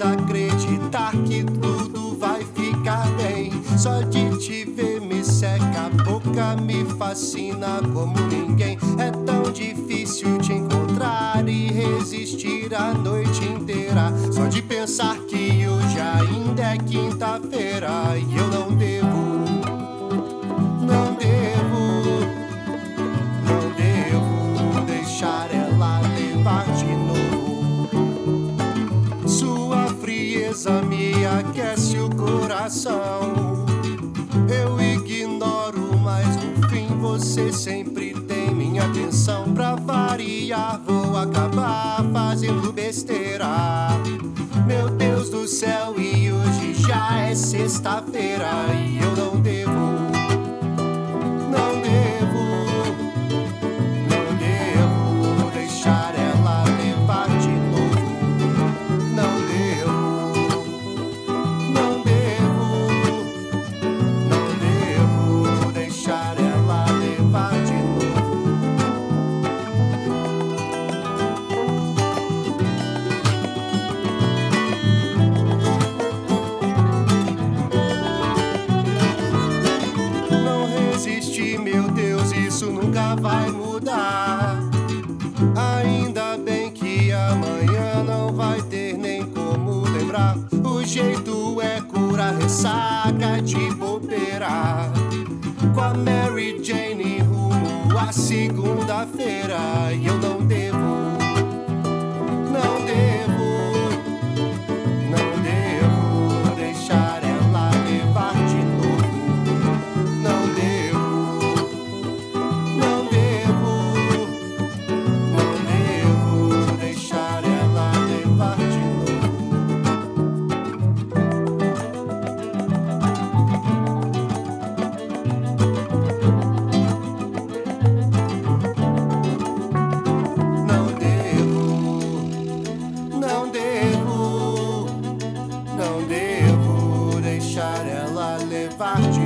acreditar que tudo vai ficar bem. Só de te ver me seca a boca, me fascina como ninguém. É tão difícil te encontrar e resistir a noite inteira. Só de pensar que hoje ainda é quinta-feira e eu não devo deixar ela levar de novo. Sua frieza me aquece o coração. Eu ignoro, mas no fim você sempre tem minha atenção. Pra variar, vou acabar fazendo besteira. Meu Deus do céu, e hoje já é sexta-feira e eu não devo deixar ela levar de novo. Não devo deixar ela levar de novo. Não resiste, meu Deus, isso nunca vai mudar. Ainda bem que amanhã não vai ter nem como lembrar. O jeito é curar ressaca de bobeira. Com a Mary Jane rumo à segunda-feira. E eu não devo deixar ela levar de novo. Não devo deixar ela levar de novo. Não devo deixar ela levar de